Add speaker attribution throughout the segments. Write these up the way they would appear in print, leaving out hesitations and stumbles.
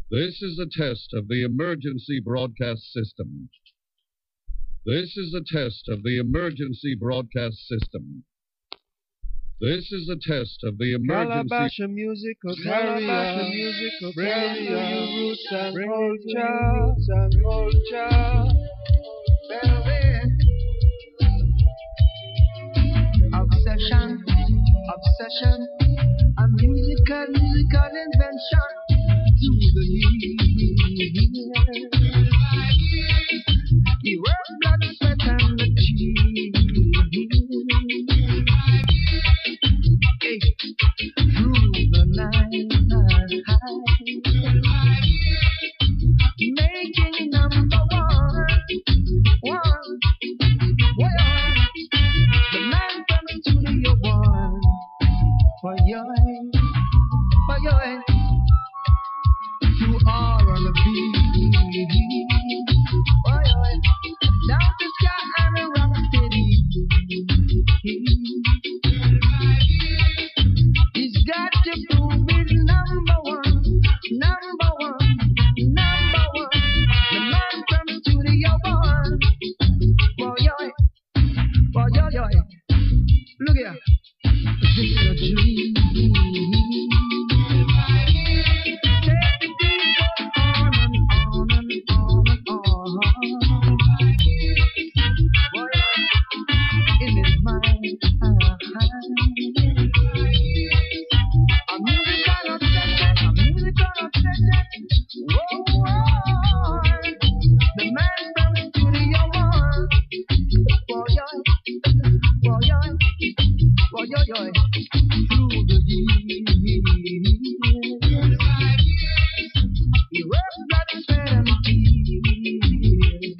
Speaker 1: This is a test of the emergency broadcast system. This is a test of the emergency broadcast system. This is a test of the emergency...
Speaker 2: Calabash musical carrier, musical carrier, roots and culture. Obsession, a musical invention to the ear. He works blood, sweat, and the tears. Through the night, making number one. The man from Studio One. For your you are on the beat. Down the sky and a rock steady. He's got to prove he's number one. The man from Studio One. For your look here. This is a dream. Take the dream on and on. Boy, in his mind, a musical obsession. Whoa, the man from Studio One. Boy, through the years, he works blood, sweat, and tears,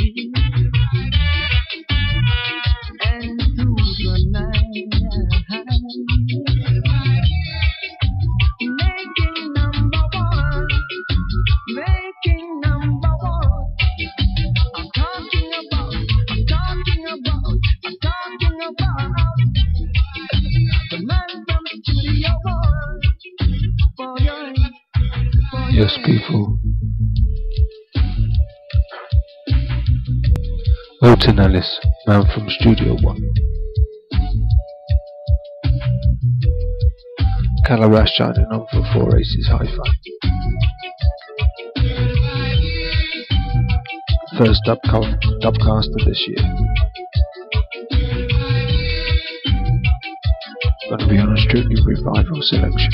Speaker 2: and through the night, making number one. I'm talking about the man from Studio One.
Speaker 3: Yes, people. Milton Ellis, man from Studio One. Calabash shining on for 4 Aces Hi-Fi. First dubcaster this year. Gonna be on a Strictly Revival selection.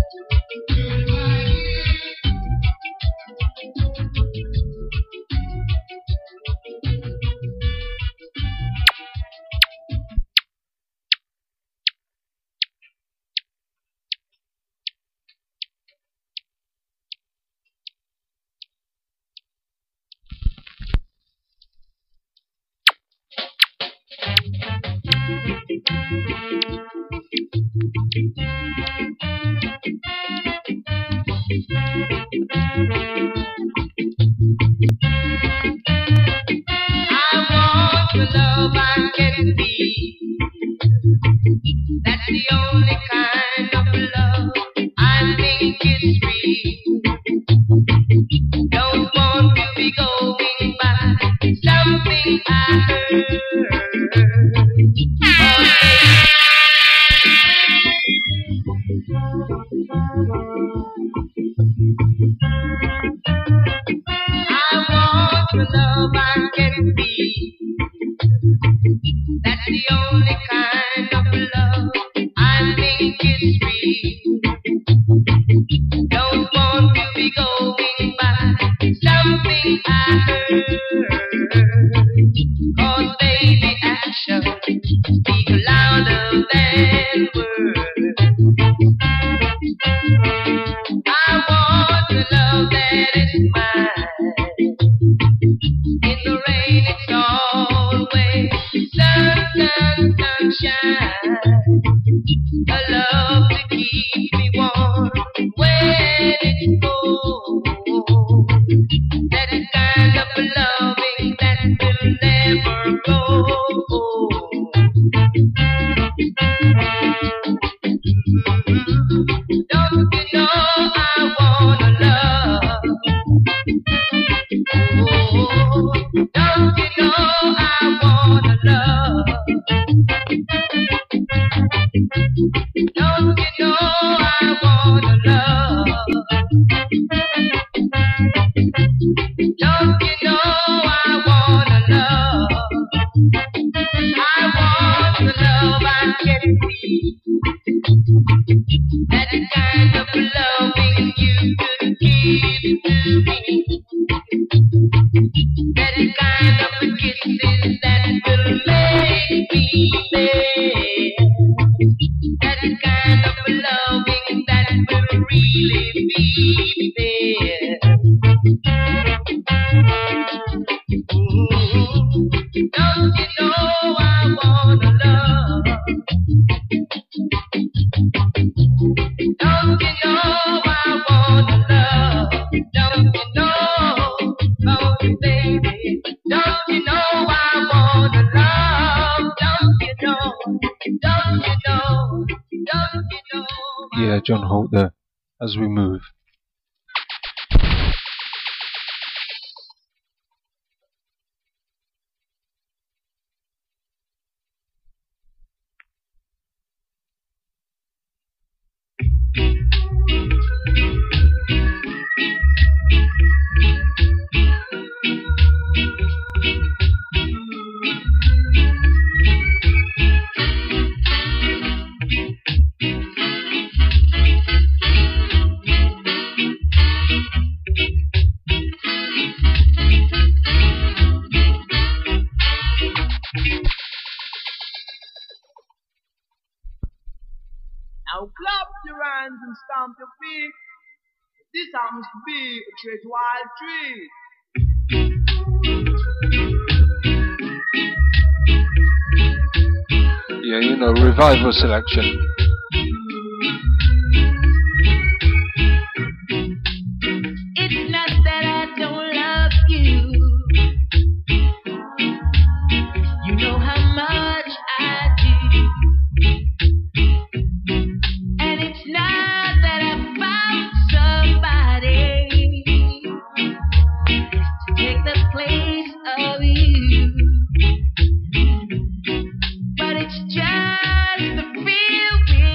Speaker 4: Love I can be. That's the only kind of love I think is real. Don't want to be going by something I heard. I want the love I can be. That's the only kind of love I think is real. Don't want to be going by something I heard. 'Cause baby, action speak louder than words. I want the love that is mine. In the rain, it's always sunshine. A love to keep me warm when it's cold. That is kind of a loving that will never go. Don't you know I wanna love? Don't you know I wanna love? Don't you know I wanna love? I want the love I can see. That kind of loving you could give to me. That kind of kisses that will make me bad. That kind of loving that will really be there. Don't you know I wanna love? Don't you know I wanna love? Don't you know, oh baby? Don't you know I wanna love? Don't you know? Don't you know? Don't you know?
Speaker 3: Yeah, John Holt there, as we move.
Speaker 2: Now clap your hands and stamp your feet. This happens to be a Treat Wild treat.
Speaker 3: Yeah, you know, revival selection.
Speaker 4: It's not that I don't love you. You know how much I do. And it's not that I found somebody to take the place of you. But it's just the feel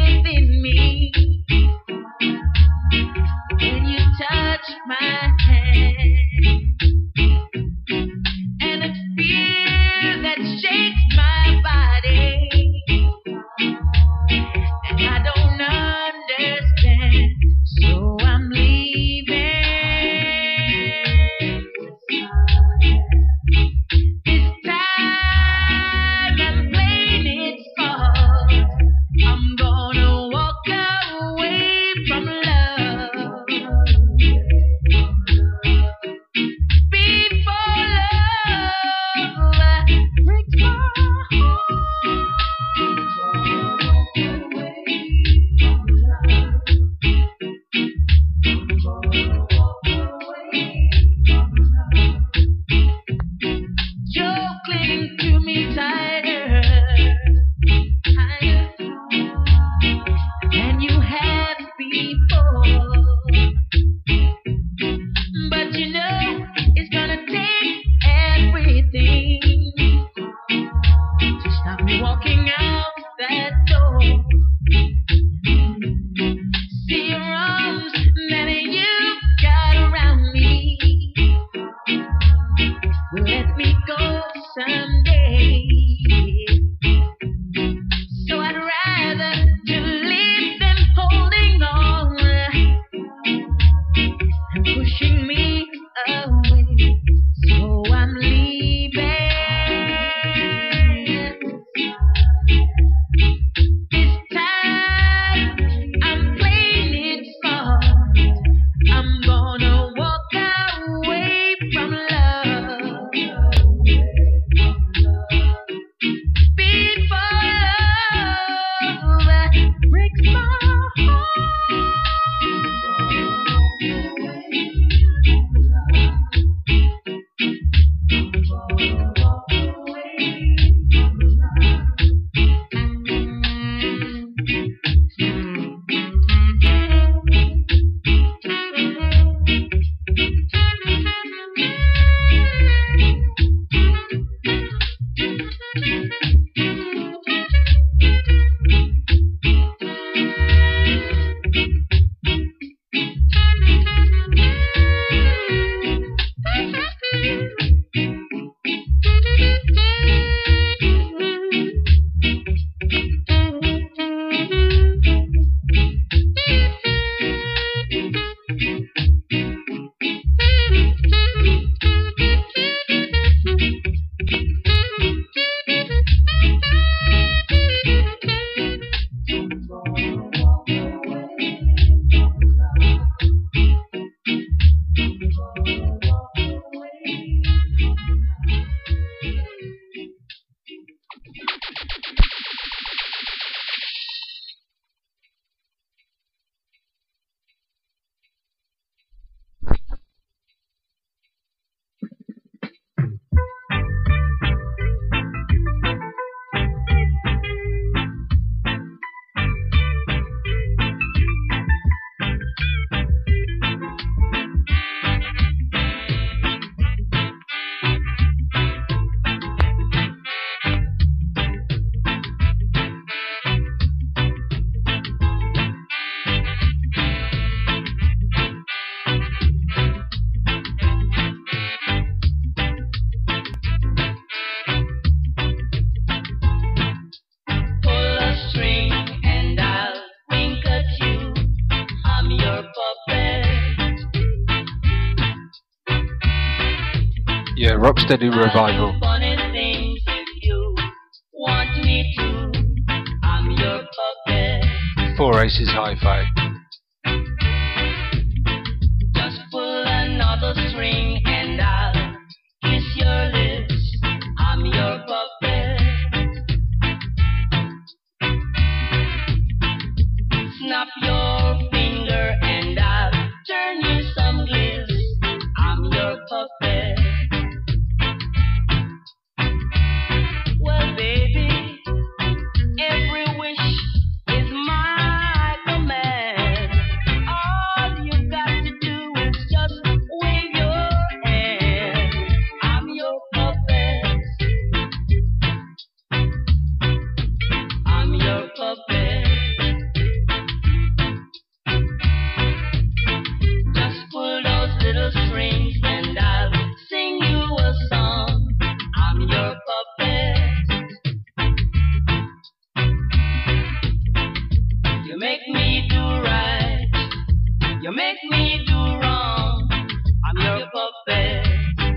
Speaker 3: Yeah, Rocksteady Revival.
Speaker 4: Funny things if you want me to. I'm your puppet.
Speaker 3: 4 Aces Hi-Fi.
Speaker 4: Just pull another string and I'll kiss your lips. I'm your puppet. Snap your finger and I'll turn you some gifts. I'm your puppet. Well, baby, every wish is my command. All you got to do is just wave your hand. I'm your puppet. I'm your puppet. Just pull those little strings and I'll sing you a song. I'm your puppet. You make me do right. You make me do wrong. I'm your puppet.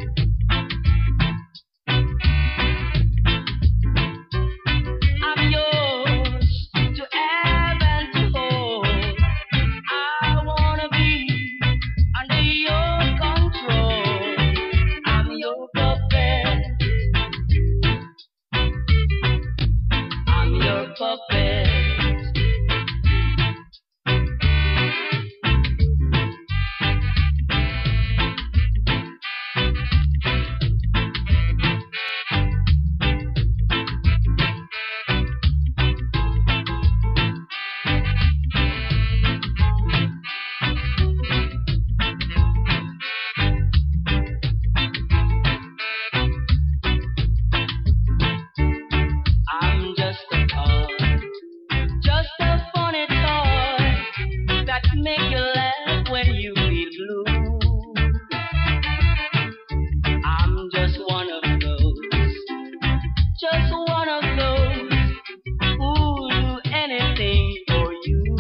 Speaker 4: I'm yours to have and to hold. I wanna be under your control. I'm your puppet. I'm your puppet. I'm just a toy, just a funny toy that make you laugh when you feel blue. I'm just one of those, just one of those who'll do anything for you.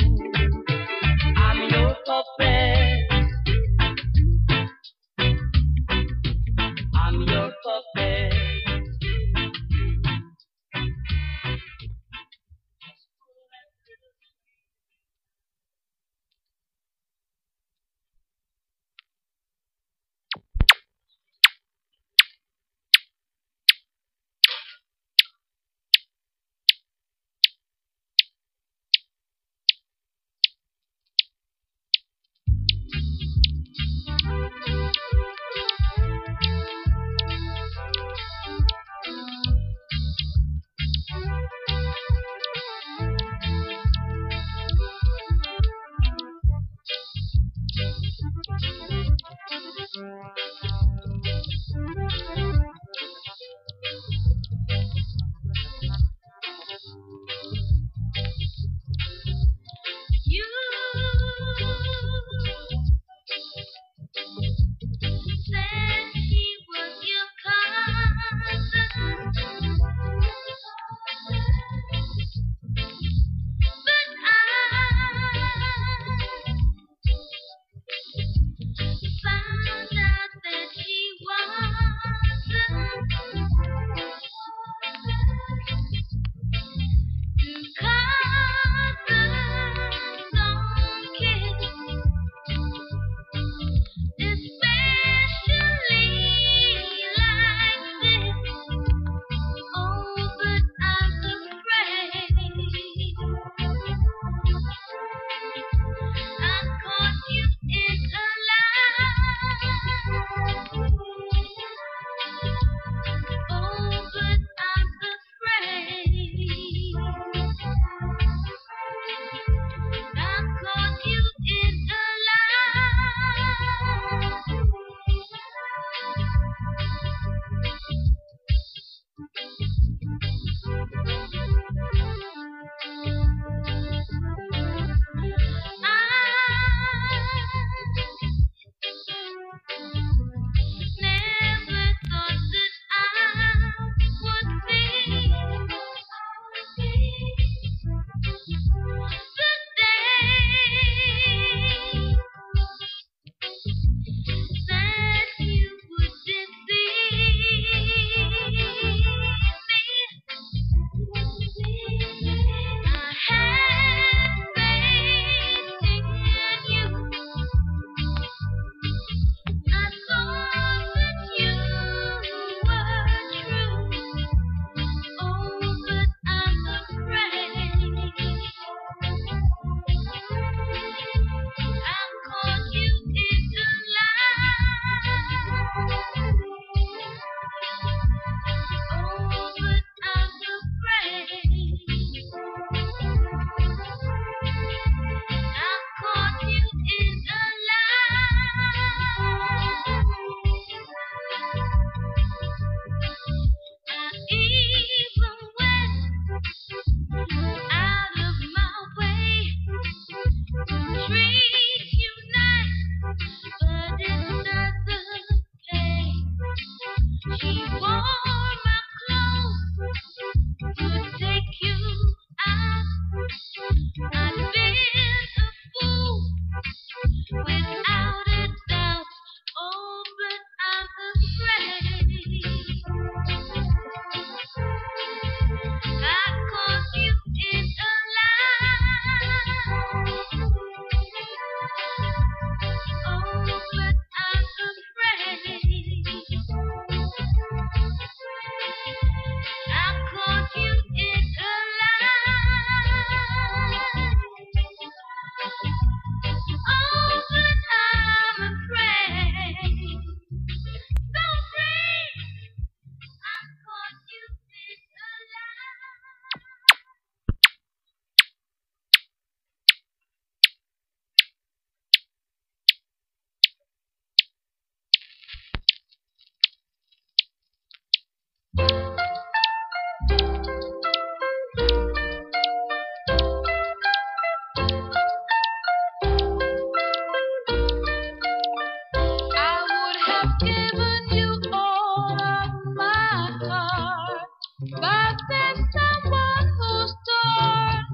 Speaker 4: I'm your puppet. I'm your puppet.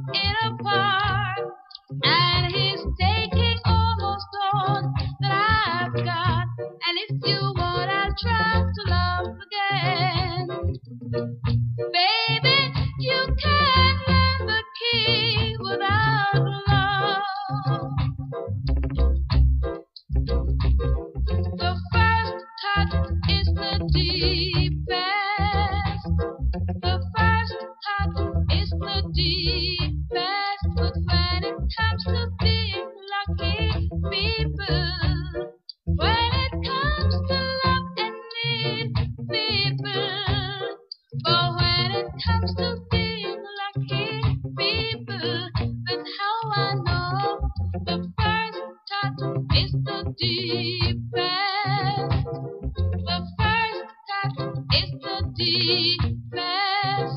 Speaker 4: it apart. And he's taking almost all that I've got. And if you want, I'll try to love again. Baby, you can't learn the key without love. The first touch is the deepest. The first touch is the deepest. But when it comes to being lucky people, when it comes to love and need people, but when it comes to being lucky people, that's how I know the first touch is the deepest. The first touch is the deepest.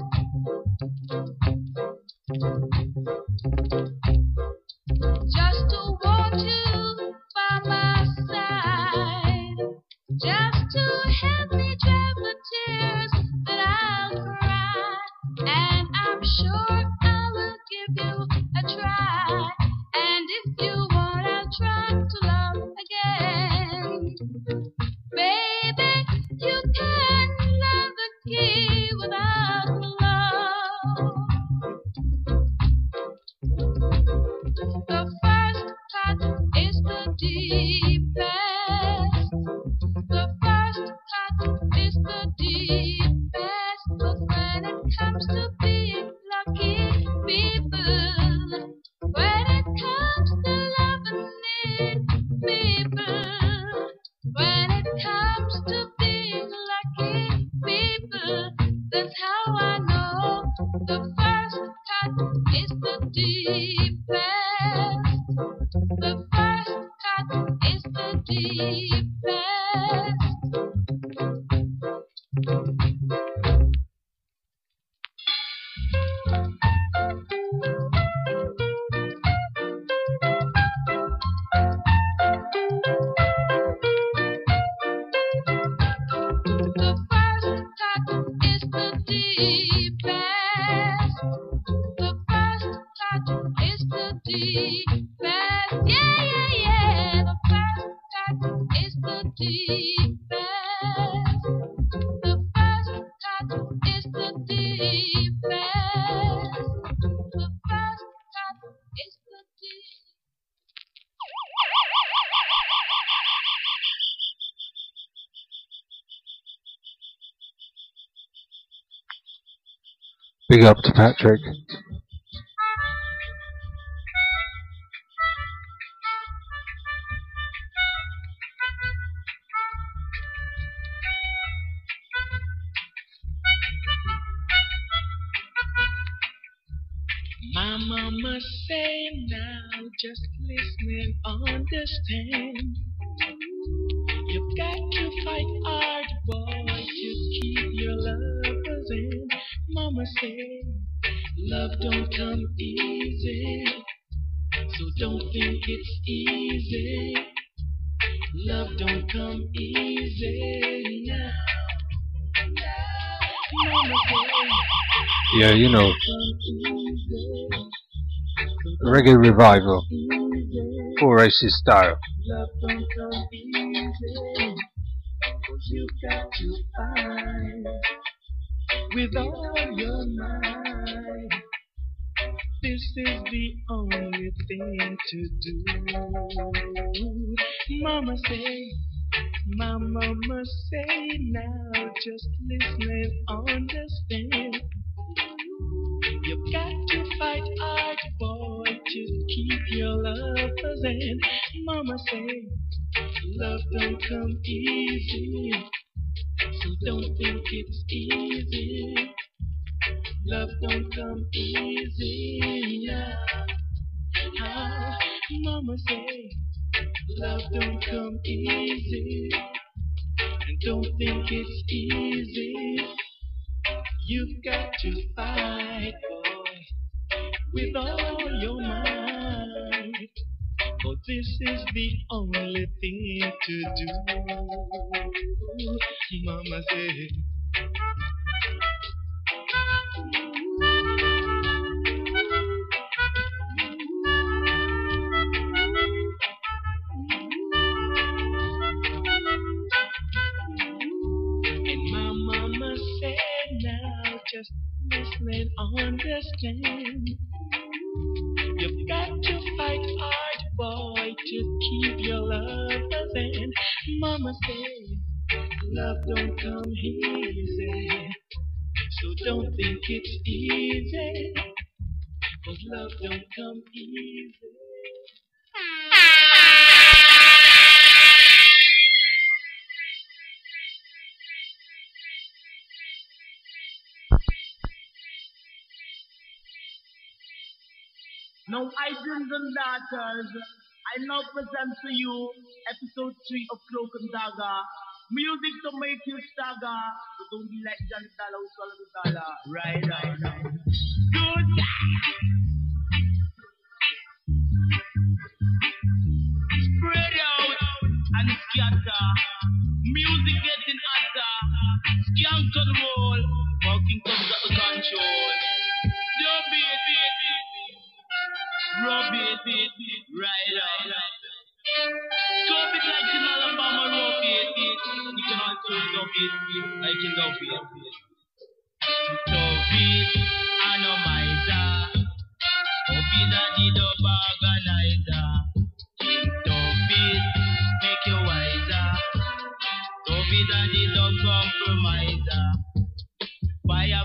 Speaker 4: Just to want you by my side, just to help me dry the tears that I'll cry, and I'm sure I will give you a try. And if you want, I'll try to love again. Baby, you can't learn the key without love. The first touch is the deepest. The first touch is the deepest. But when it comes to being lucky people, when it comes to love and need people, when it comes to being lucky people, that's how I know the first touch is the deepest. The first touch is the deepest. The first touch is the deepest. The first touch is the deepest. Yeah, yeah, yeah. The first touch is the deepest. The first touch is the deepest. The first touch is the deepest.
Speaker 3: Big up to Patrick.
Speaker 5: My mama say now, just listen and understand. You've got to fight hard, boy, to keep your lovers in. Mama say, love don't come easy, so don't think it's easy. Love don't come easy now. Mama say,
Speaker 3: Yeah, you know, reggae revival, full racist style.
Speaker 5: love don't come easy, 'cause you got to fight with all your might. This is the only thing to do. Mama say, my mama say now, just listen and understand. You've got to fight hard, boy, to keep your lovers in. Mama say, love don't come easy, so don't think it's easy. Love don't come easy now. Ah, mama say, love don't come easy, and don't think it's easy. You've got to fight, boy, with all your might. For this is the only thing to do. Mama say, Mama say, love don't come easy. So don't think it's easy. 'Cause love don't come easy.
Speaker 2: Now, Idrins and daughters, I now present to you episode 3 of Cloak and Dagger. Music to make you stagger, but don't be like Johnny Dollar who swallow the dollar. Right. Good. Spread out and scatter. Music getting hotter. Skank and roll. Walking comes at the control. Don't be it. Rub it, right out. Stop it like in Alabama, rub it. You can also stop it like in love it. Stop it, anomizer. Stop it, daddy, the organizer. Stop it, make you wiser. Stop it, daddy, the compromiser. Fire.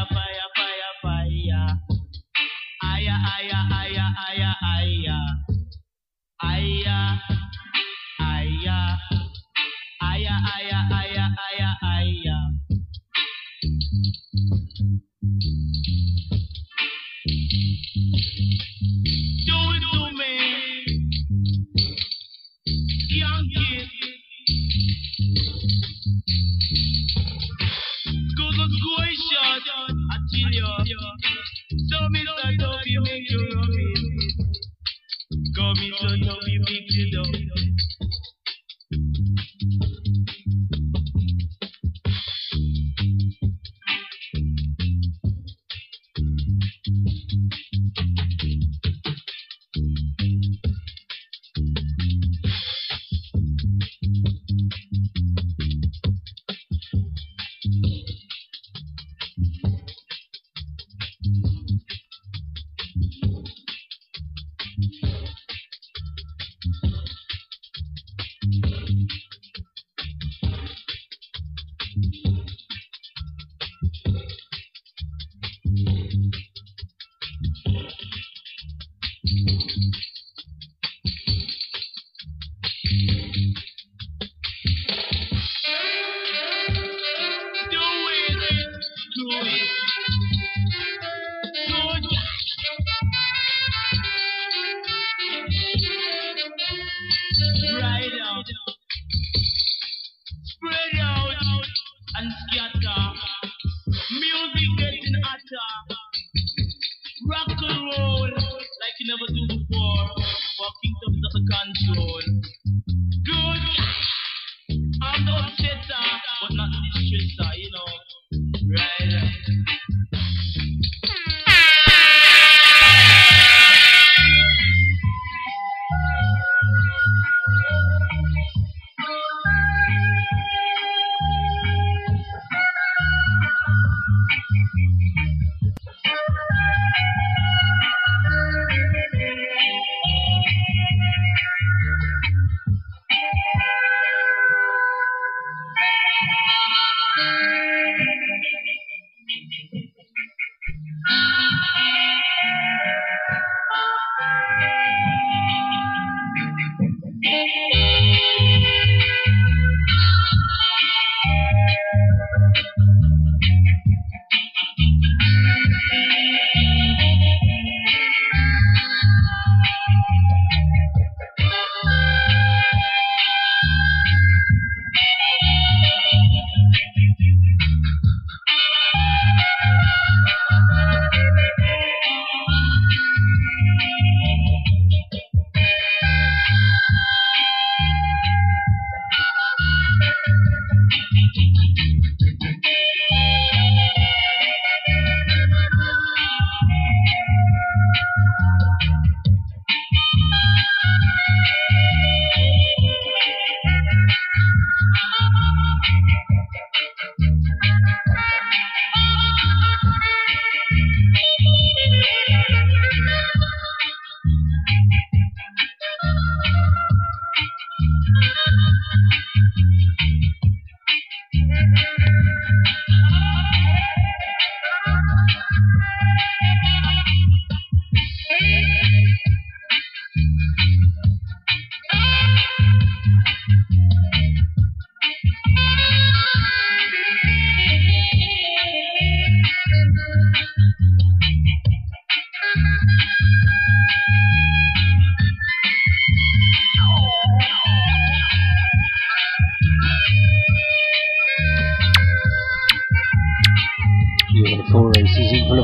Speaker 2: Do it to me, young kid. Go shot, I tell you. So me so don't be make you rub it. Go me so don't be make you do.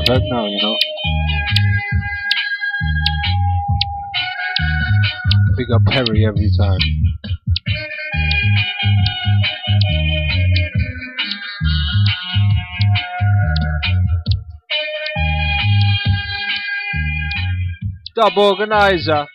Speaker 3: perfect now, you know. Big up Perry every time. Dub organizer.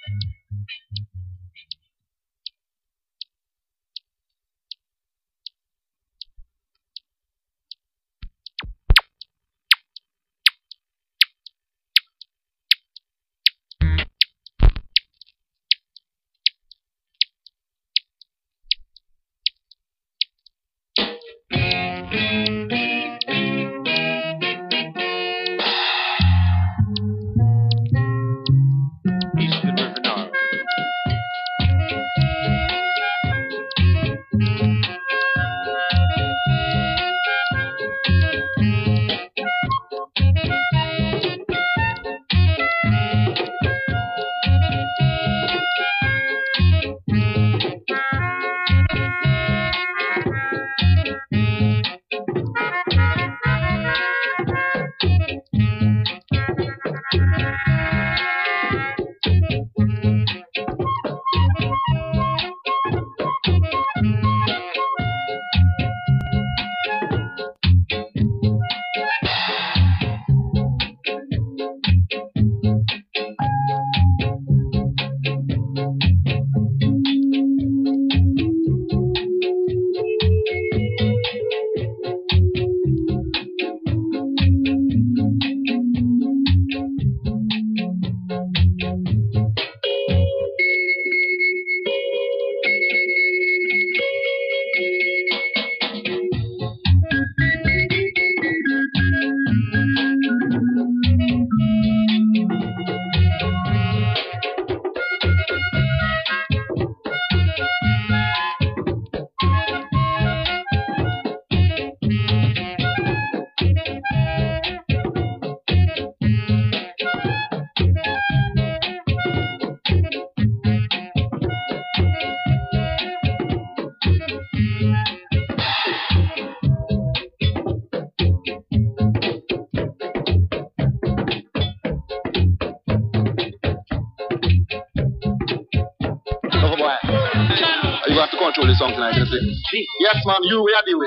Speaker 6: Control the song tonight, you see? Yes, man, you we are deal with.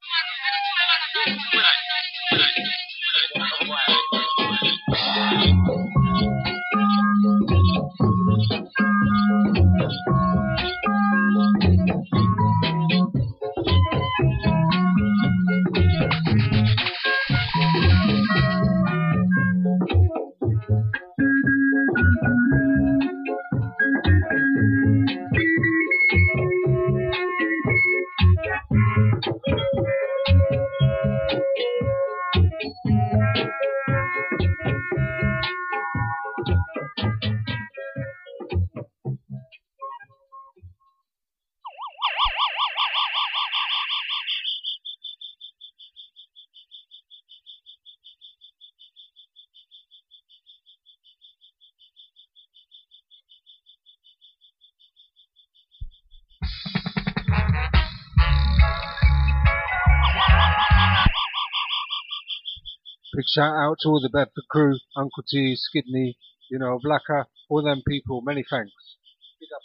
Speaker 3: Big shout out to all the Bedford crew, Uncle T, Skidney, you know, Blacker, all them people, many thanks. Big up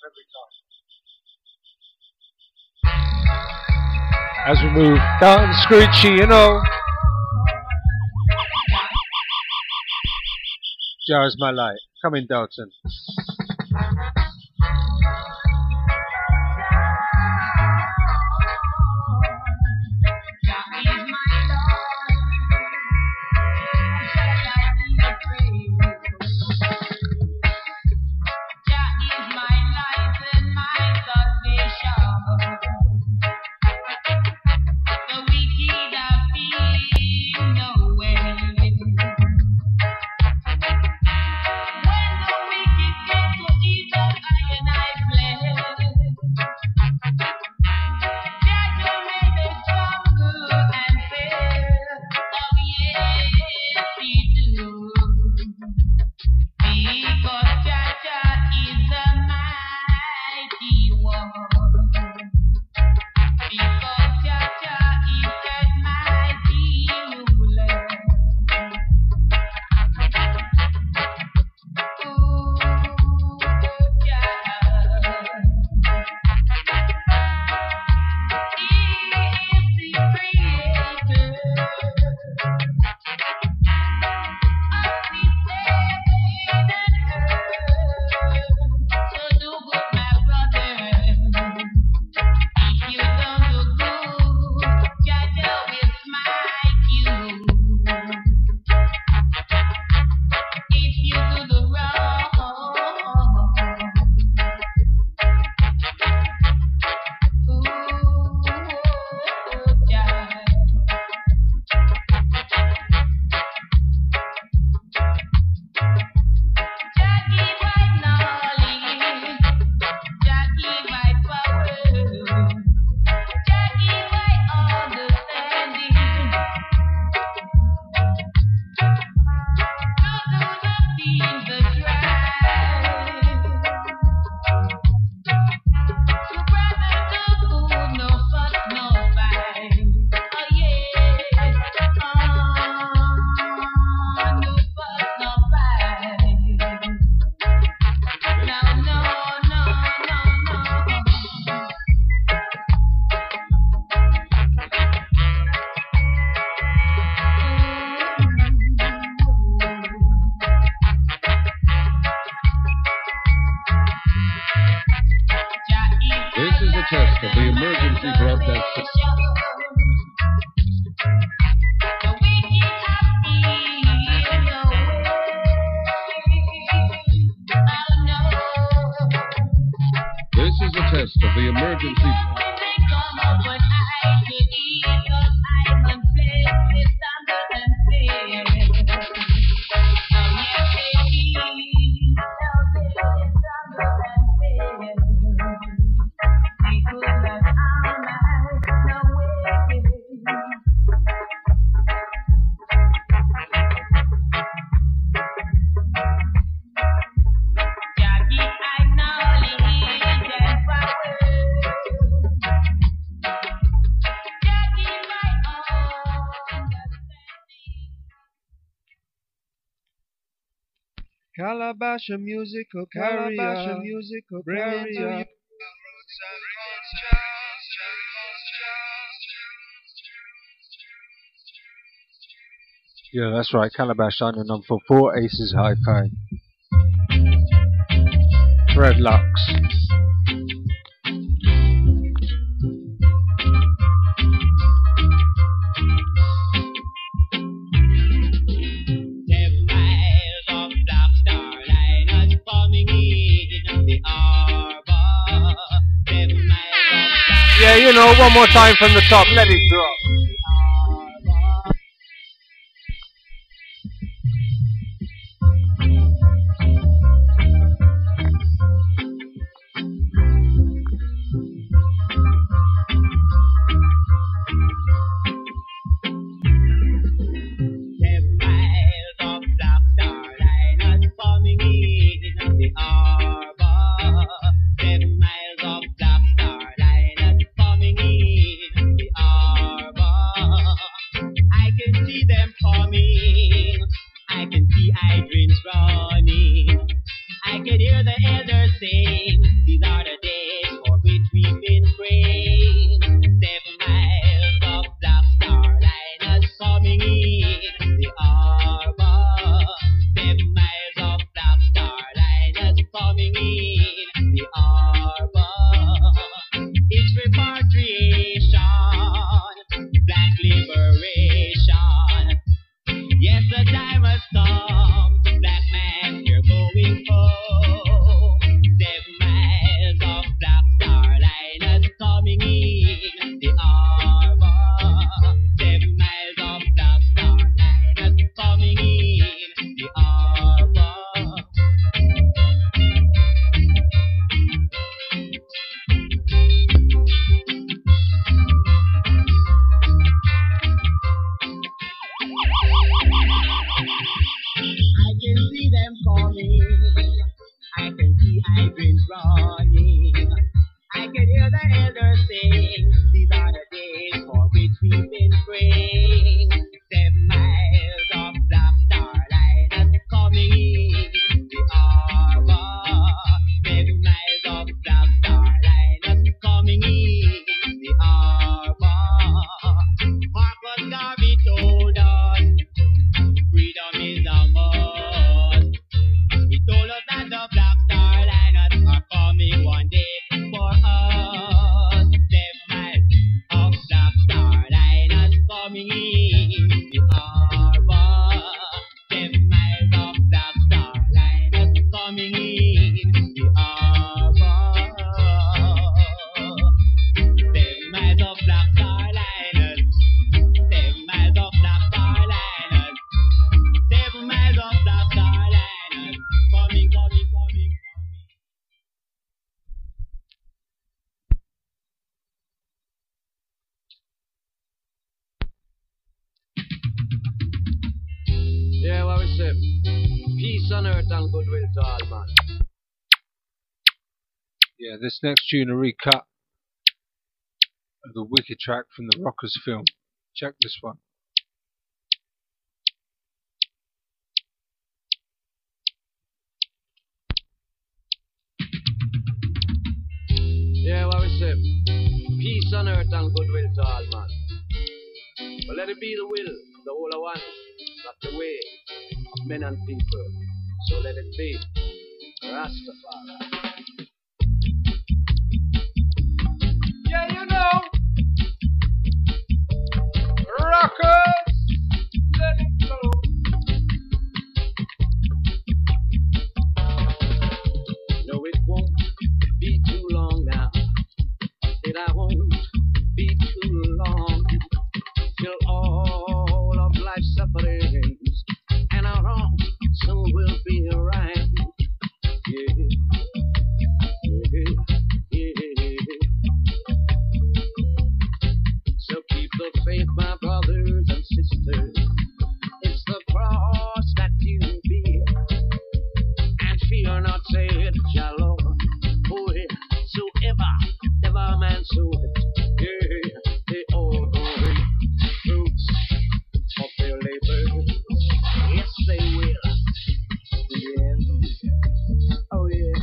Speaker 3: every time. As we move down Screechy, you know. Jars my light. Come in, Dalton.
Speaker 4: When the wicked get to eat up, I and I play.
Speaker 1: test of the emergency.
Speaker 7: Calabash a musical carrier, bring to you.
Speaker 3: Yeah, that's right. Calabash signing on for 4 Aces Hi-Fi. Dreadlocks. Yeah, you know, one more time from the top, let it drop.
Speaker 8: Yeah, what we say? Peace on earth and goodwill to all man.
Speaker 3: Yeah, this next tune a recut of the Wicked track from the Rockers film. Check this one.
Speaker 8: Yeah, what we say? Peace on earth and goodwill to all man. But let it be the will, the whole of one, not the way of men and people. So let it be. Rastafari.
Speaker 3: Yeah, you know. Rockers, let it go.
Speaker 8: No, it won't be too long now
Speaker 9: said, Jah Lord, oh yeah, so ever man so yeah, they all going fruits of their labor. Yes, they will. Yeah. Oh yeah.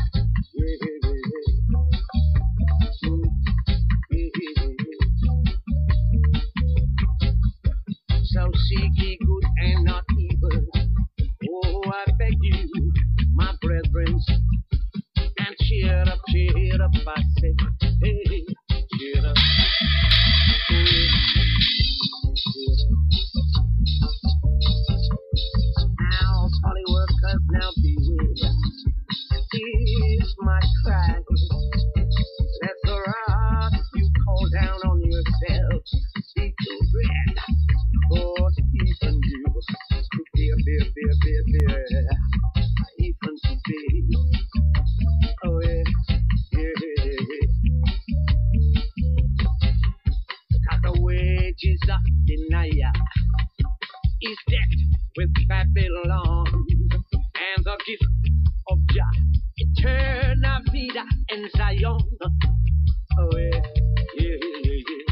Speaker 9: So seek ye good and not evil. Oh, I beg you, my brethren, and cheer up, I say, hey, cheer up. Hey, cheer up. Now, folly workers, now beware. Here's my cry. Let the wrath you call down on yourselves be too dread. For even you could bear, even today. Oh yeah, yeah. Cause the wages of denial is death with Babylon, and the gift of Jah, eternal vida in Zion. Oh yeah, yeah, yeah, yeah.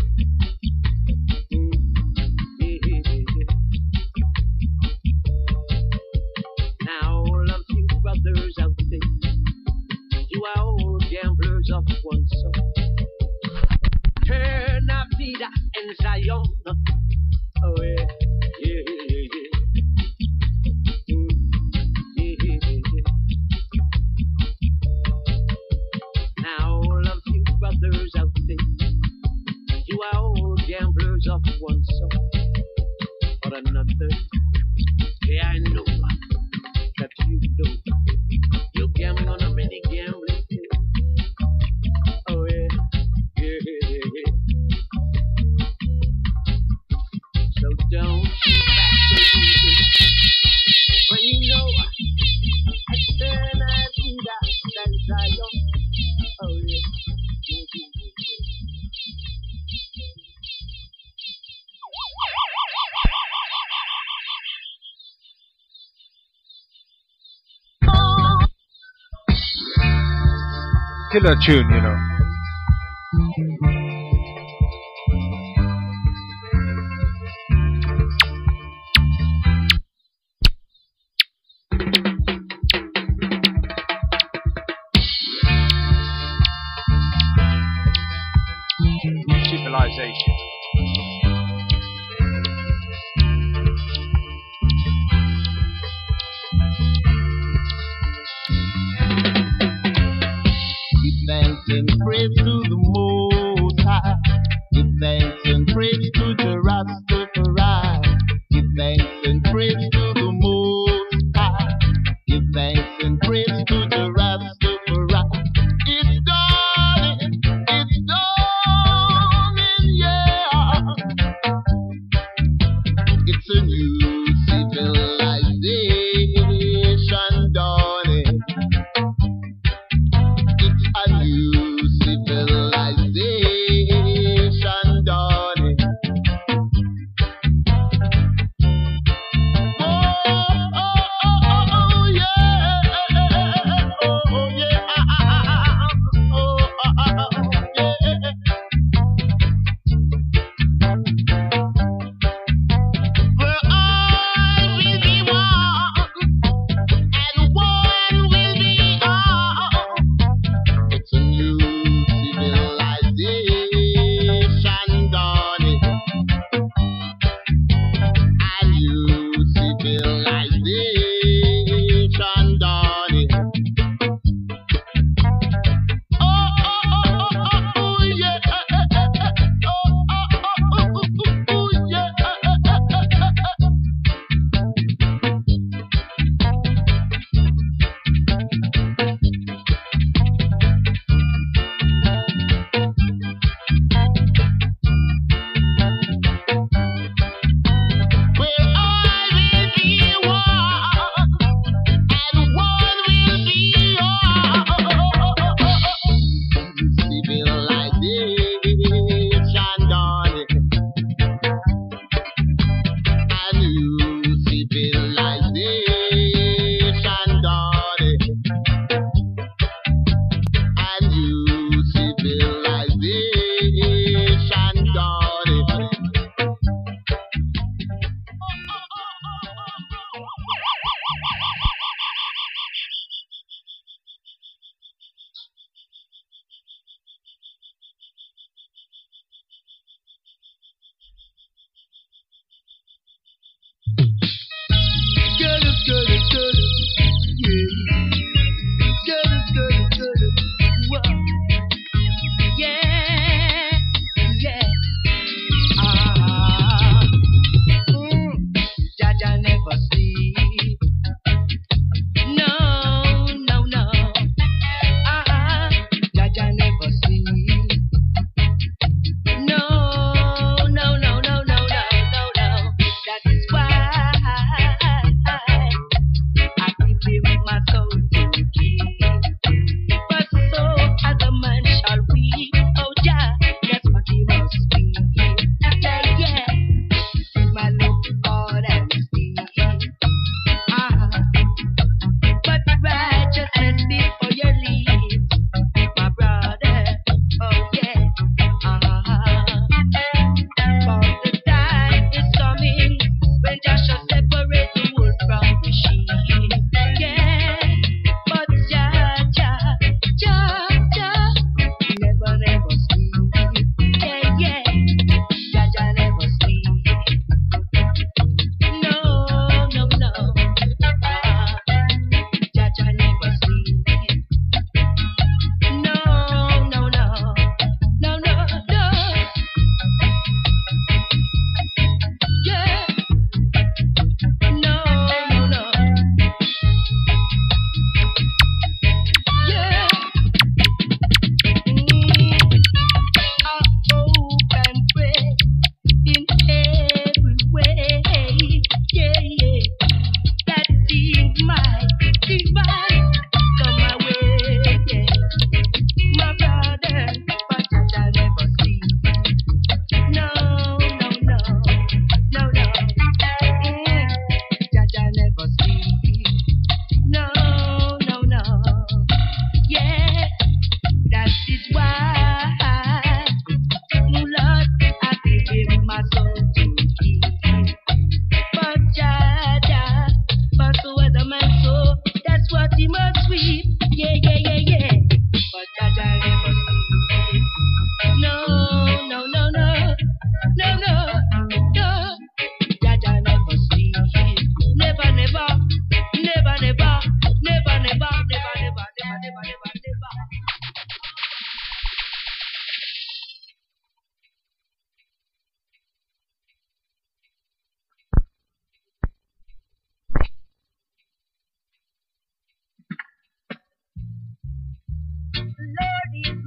Speaker 9: Now all of you brothers out there, you are all gamblers of one soul. Turn a vida in Zion. Oh yeah, yeah, yeah, yeah. Yeah, yeah, yeah. Now all of you brothers out there, you are all gamblers of one soul or another. Yeah, I know that you know. You're gambling on a mini gambling too. Oh yeah, yeah, yeah, yeah. So don't be back so easy when you know I stand and see that Zion. Oh yeah, yeah, yeah, yeah.
Speaker 3: Killer tune, you know. Civilization.
Speaker 2: Thanks and praise to the Most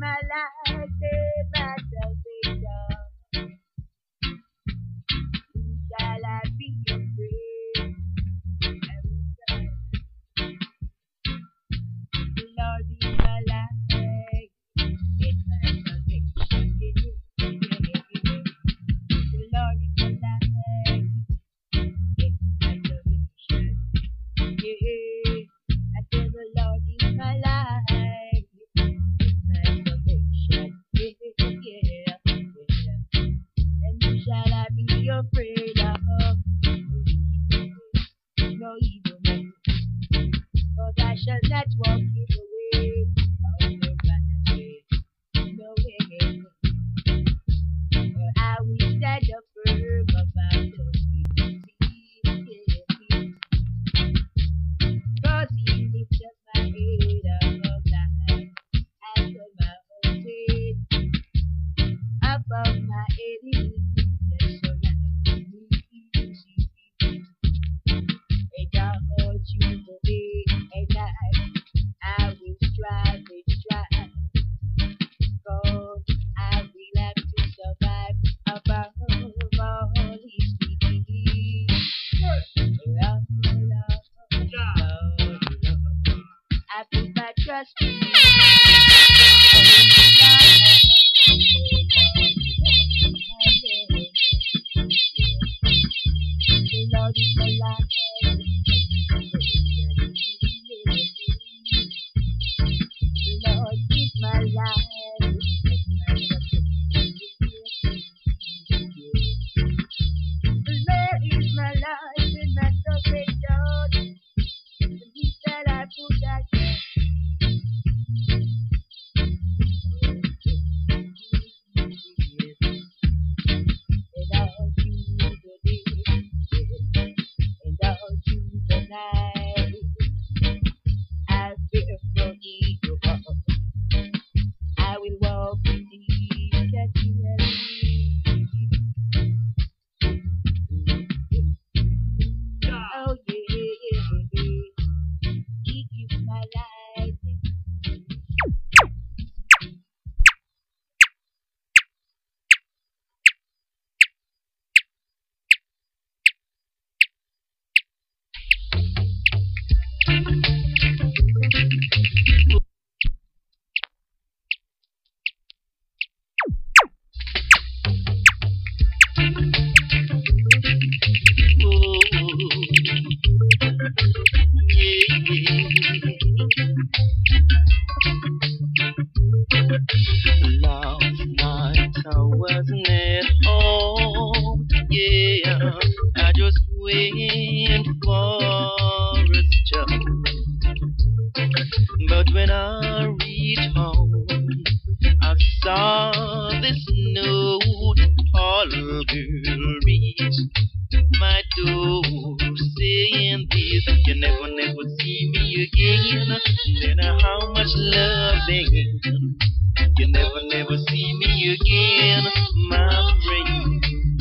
Speaker 4: my life, my salvation. Shall I be afraid? The Lord is my life, it's my salvation. The Lord is my life, it's my salvation. Yeah, I said the Lord is my life, it's my salvation. Yeah. And who shall I be afraid of? No evil man, but I shall not walk in the way of the right. No way. For I will stand up firm about those things. Cause he lifts up my head above high, and from my own head, above my enemies that surround me. And I'll hold you the day and night. I will strive and strive. Cause I will have to survive above all his speed. Lord, I put my trust in you. The Lord is my life. The Lord is my life. The Lord is my life and my salvation. And he said I put that down. And all through the day, and all through the night, I fear no evil. I will walk with thee continually. Oh yeah, he gives my life.
Speaker 5: Last night I wasn't at home, yeah. I just went for a stroll. But when I reached home, I saw this note. All girl reached my door saying this: you never, never see me again. Then how much loving. You never, never see me again, my friend.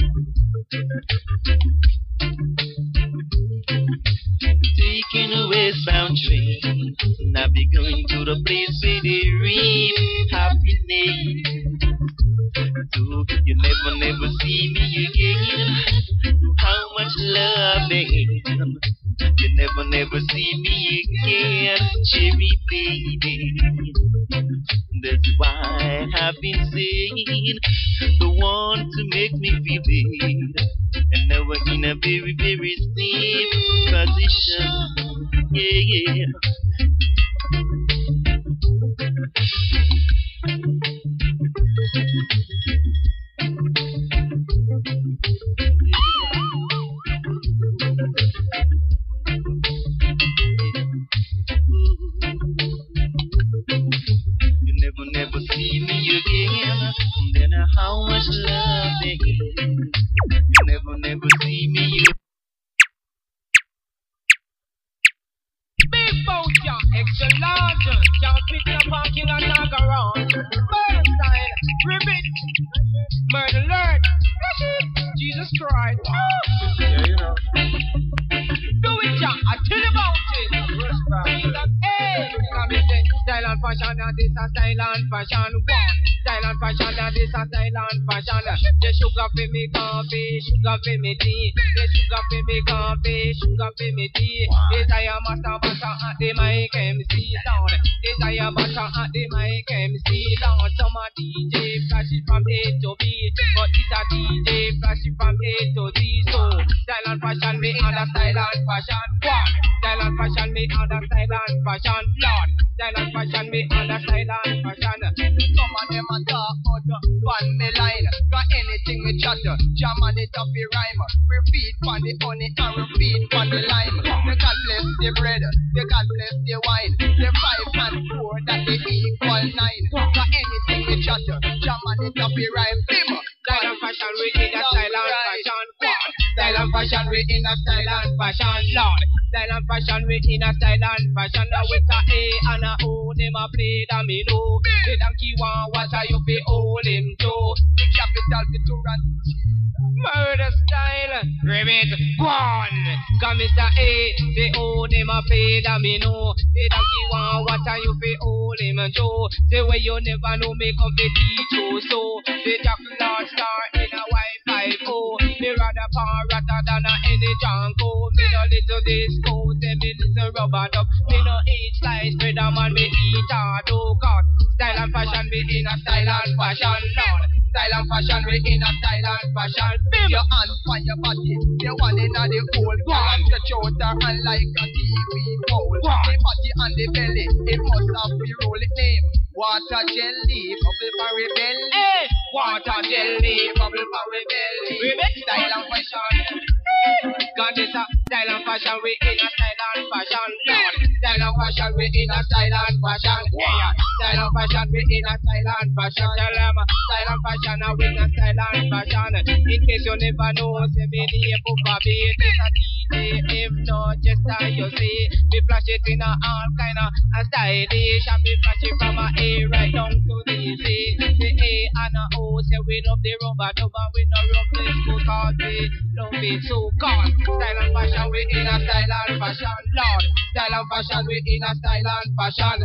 Speaker 5: Taking a westbound train, and I'll be going to the place where they read happiness. So you never, never see me again. How much loving. You never, never see me again, cherry baby. That's why I've been saying the one to make me feel bad. And now we're in a very, very safe position. Yeah. Never see me again. Then how much loving. You never see me again.
Speaker 10: Big boat, yeah, extra large. Can't pick up and kill and knock around. Murder style, ribbit, murder alert. Jesus Christ.
Speaker 3: Yeah, you know.
Speaker 10: Do it, yeah, I tell you about it. Jesus, hey, style and fashion. and this a style and fashion. One style and fashion, and this a style and fashion. The sugar for me coffee, sugar for me tea. The sugar for me coffee, sugar for me tea. This I am master at the mic MC Lord. This I am master at the mic MC Lord. Some a DJ flash it from A to B, but this a DJ flash it from A to Z. So style and fashion, me under style and fashion. One style and fashion, me under style and fashion. Lord, style and fashion, me under style and fashion.
Speaker 11: Some of them a talk out on me line. Got anything we chatter, jam on it up the rhyme. Repeat on the honey and repeat on the lime. The God bless the bread, the God bless the wine. The 5 and 4 that they equal 9. Got anything we chatter, jam on it up the rhyme.
Speaker 10: Style and fashion, we in a style and fashion. Style and fashion, we in a style and fashion. Lord, style and fashion, we in a style and fashion. With a A and a O, them a play domino. The donkey want water, you fi hold him too.
Speaker 11: The capital be to run.
Speaker 10: Murder style, ribbit, one. Come Mr. A, the O, them a play domino. The donkey want water, you fi hold him too. The way you never know me come fi teach you so. The Jack Lord star in a Wi-Fi 4. Me rather power rather than a any Django. Me no little disco, say me little rubber duck. Me no eat slice bread a man, me eat hard cut. Style and fashion, me in a style and fashion, Lord. Style and fashion, we in a style and fashion.
Speaker 11: Your hands on your body, the one in the hole. Girl, stretch out her hand like a TV pole. The body and the belly, it must have be roll it name. Water jelly, bubble for rebelly.
Speaker 10: Hey, water jelly, bubble for rebelly. Style and fashion. God is a style and fashion, we in a style and fashion, Lord. Style and fashion, we in a style and fashion. Yeah, style and fashion, we in a style and fashion. Tell them, style and fashion, we in a style and fashion. In case you never know, say me the Papa Beat. It's a DJ, if not just how you see. We flash it in a all kind of stylish. And we flash it from a A right down to the Z. The A and a O, say we love the rubber dubber. We no rub this go cause we love it so called. Style and fashion, we in a style and fashion, Lord. Style and fashion, we in a style and fashion.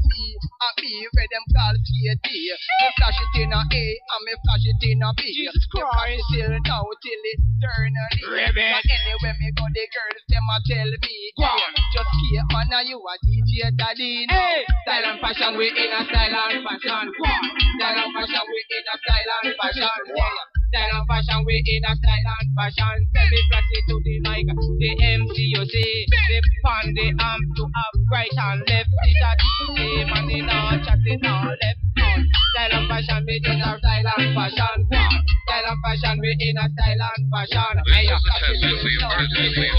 Speaker 11: A B, where them call KD. Me flash it in a A, and me flash it in a B.
Speaker 10: Jesus Christ.
Speaker 11: Till now, till eternally. But anywhere me go, the girls, them a tell me. Hey, just keep man, you a DJ daddy.
Speaker 10: Hey, style and fashion, we in a style and fashion. Style and fashion, we in a style and fashion. Yeah. Style and fashion, we in a style and fashion. Send me flash it to the mic, the MC you see. The pan, the amp to up, right and left. It's a DJ, man, in all chatting all left on. Style and fashion, we in a style and fashion. Style and fashion, we in a style and fashion.
Speaker 1: This is a test of the emergency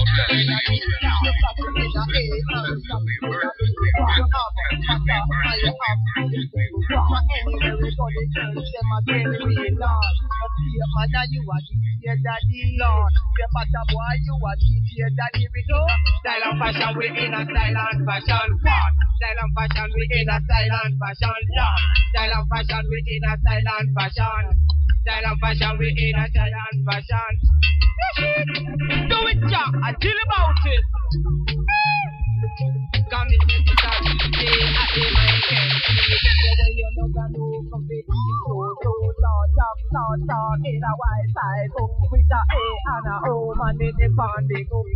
Speaker 11: Man, you a DJ daddy, Lord. You better boy, you a DJ daddy, Rico.
Speaker 10: Style and fashion, we in a style and fashion. Style and fashion, we in a style and fashion. Style and fashion, we in a style and fashion. Style and fashion, we in a style and fashion. Do it, Jack. I tell about it. Come in to start DJ at the mic and see. The way you know that no competition. So, in a white side. So, with a A and a O, man, in the pond, they go.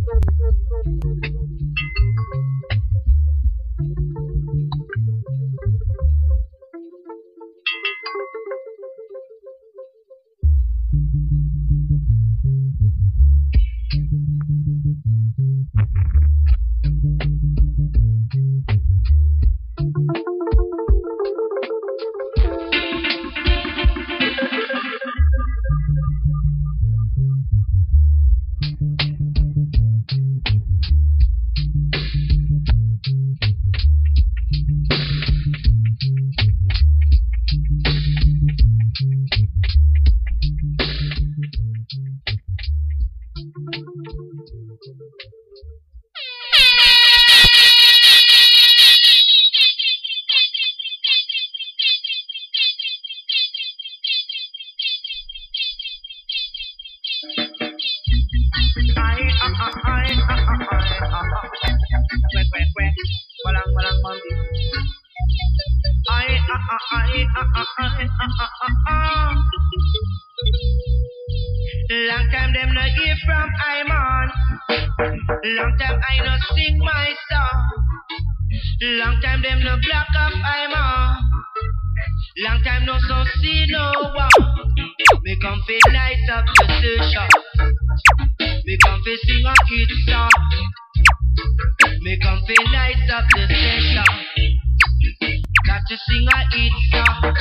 Speaker 10: Long time them no hear from I man. Long time I no sing my song. Long time them no block up I man. Long time no so see no one. Me come fi light up the station. Me come fi sing a hit song. Me come fi light up the station. Got to sing a hit song.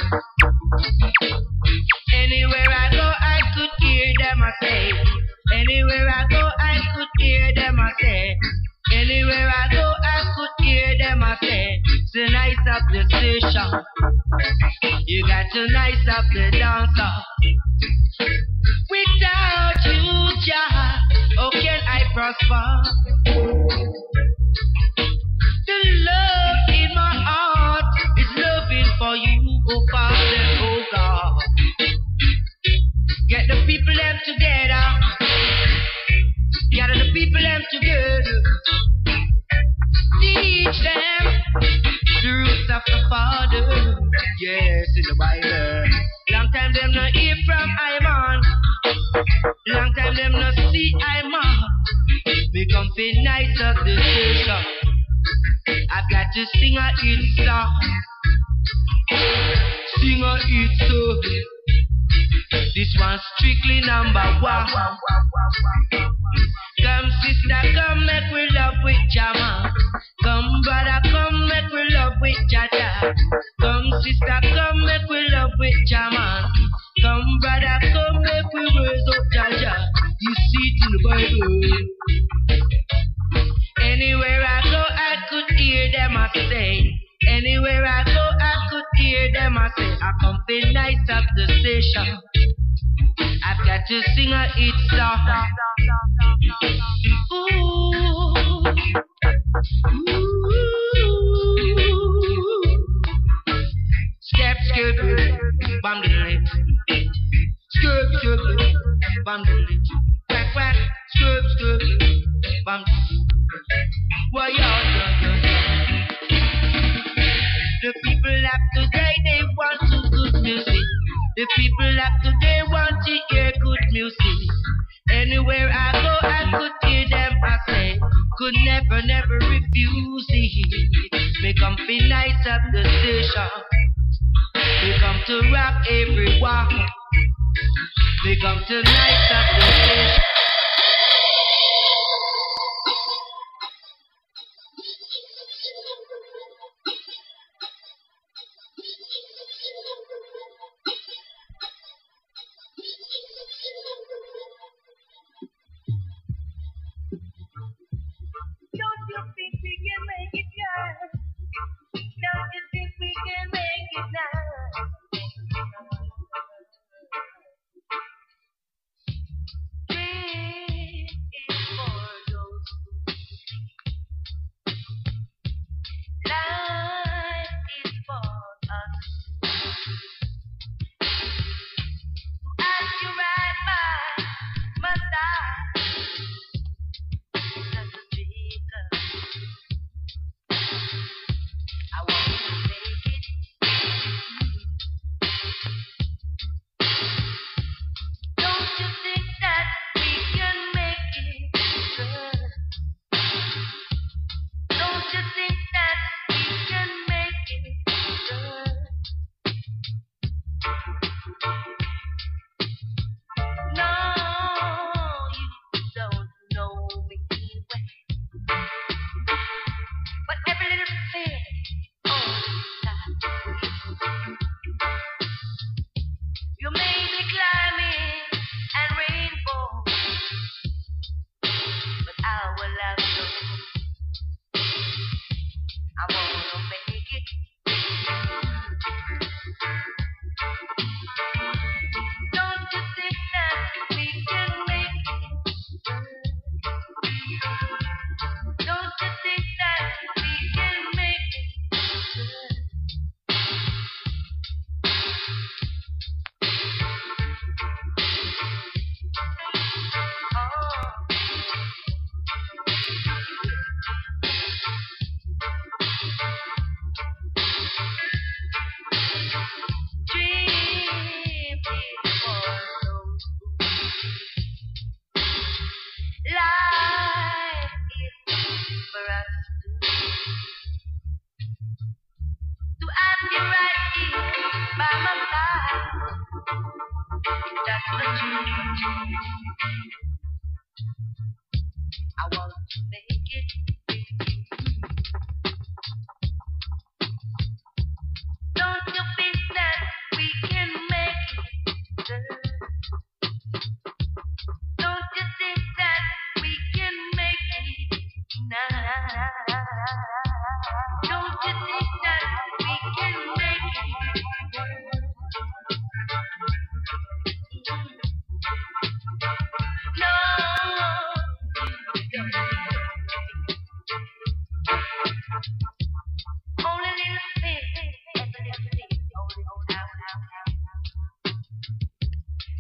Speaker 10: Anywhere I go, I could hear them a say. Anywhere I go, I could hear them a say. Anywhere I go, I could hear them a say. So nice up the station. You got to nice up the dancer. Without you, Jah, how can I prosper? The love in my heart is loving for you, oh Father, oh God. Get the people them together. Gather the people them together. Teach them the roots of the Father. Yes, in the Bible. Long time them no hear from I man. Long time them no see I man. Me come fi nice up the station. I've got to sing a hit song. Sing a hit song. This one's strictly number one. Come sister, come make we love with Jama. Come brother, come make we love with Jaja. Come sister, come make we love with Jama. Come brother, come make we raise up Jaja. You see it in the Bible. Anywhere I go, I could hear them a say. Anywhere I go, I could hear them a say. I come fi nice up the station. I've got to sing a hit song. Ooh. Step, skip, bam the lip. Skip, skip, bam the lip. Quack, quack, skip, skip, bam. Why y'all done? The people of today, they want to good music. The people of today want to hear good music. Anywhere I go, I could hear them, I say. Could never, never refuse it. Me come fi nice up the station. Me come to rock everyone. Me come to nice up the station.
Speaker 4: Don't you think we can make it now? Don't you think we can make it now? This is for those life is for us. To ask you right by my side. Just a speaker.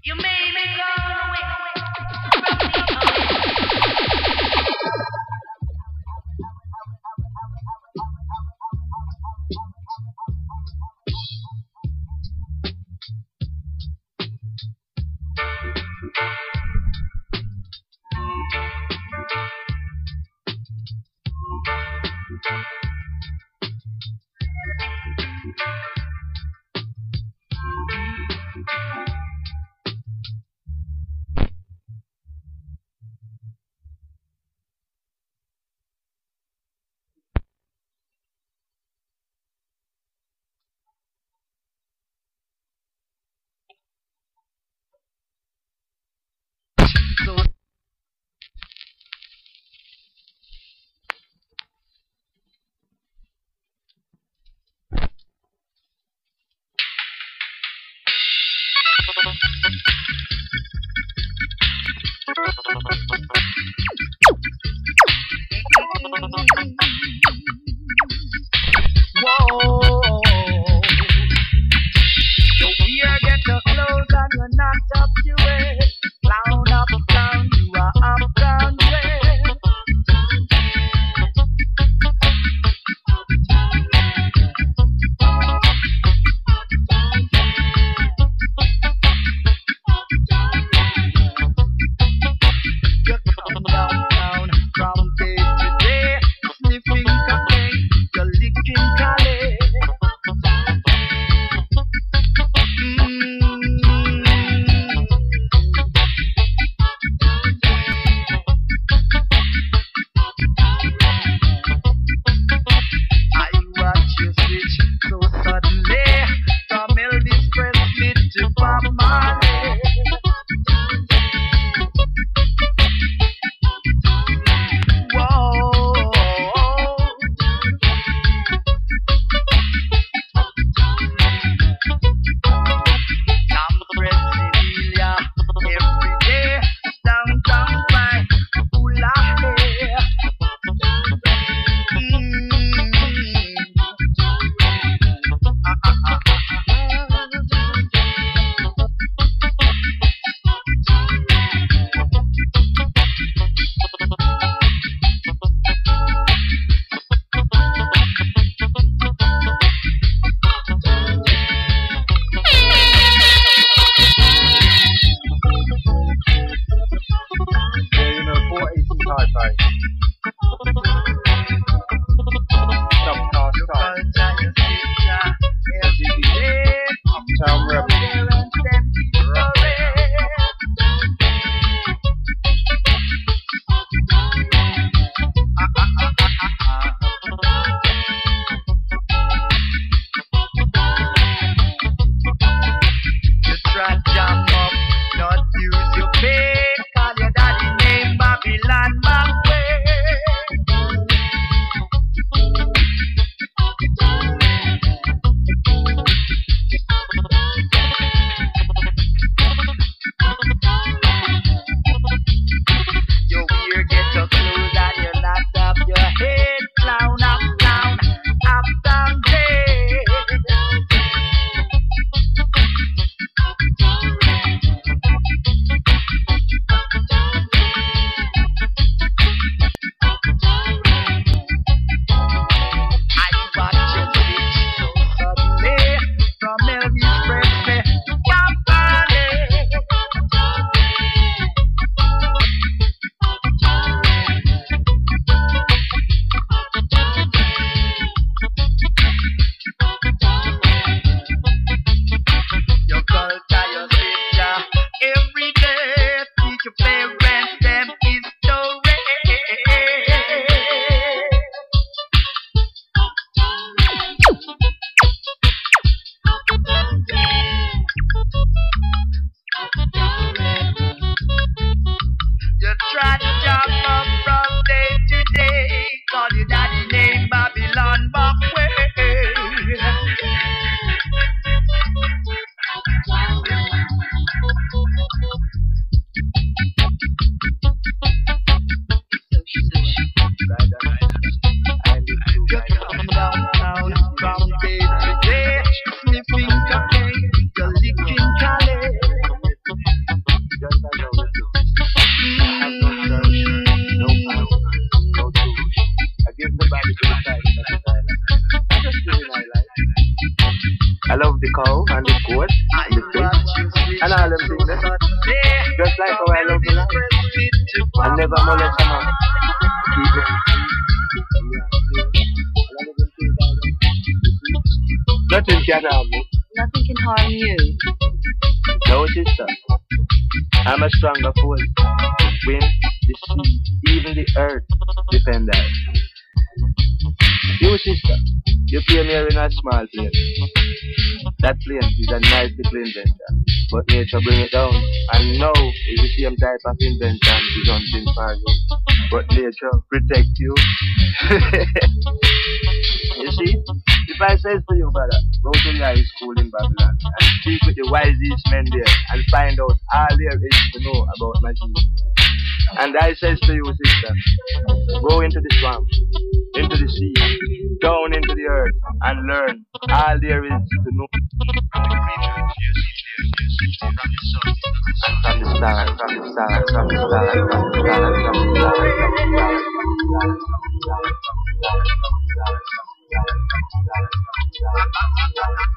Speaker 4: You made me go away from me.
Speaker 12: the cow and the goat and the fish and all them things there. Just like how I love the land. I never molest a man. Keep it. Nothing can harm me.
Speaker 13: Nothing can harm you.
Speaker 12: No, sister. I'm a stronger force. The wind, the sea, even the earth depend on it. You, sister, you came here in a small plane. That plane is a nice little invention, but nature bring it down. And now it's the same type of invention is hunting for you, but nature protect you. You see, if I say to you, brother, go to the high school in Babylon and speak with the wisest men there and find out all there is to know about machines. And I says to you, sister, go into the swamp, into the sea, down into the earth, and learn all there is to know. From the stars, from the stars, from the stars, from the stars, from the stars, from the stars.